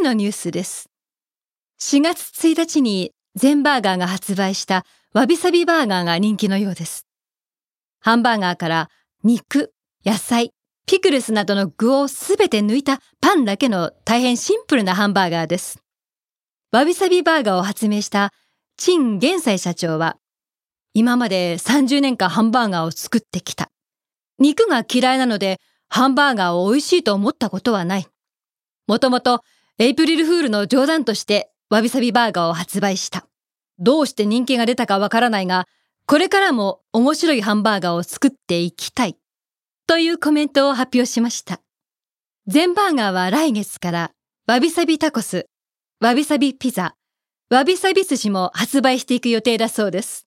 のニュースです。4月1日にゼンバーガーが発売したわびさびバーガーが人気のようです。ハンバーガーから肉、野菜、ピクルスなどの具をすべて抜いたパンだけの大変シンプルなハンバーガーです。わびさびバーガーを発明した陳元斎社長は、今まで30年間ハンバーガーを作ってきた。肉が嫌いなのでハンバーガーを美味しいと思ったことはない。もともとエイプリルフールの冗談としてわびさびバーガーを発売した。どうして人気が出たかわからないが、これからも面白いハンバーガーを作っていきたい。というコメントを発表しました。ゼンバーガーは来月からわびさびタコス、わびさびピザ、わびさび寿司も発売していく予定だそうです。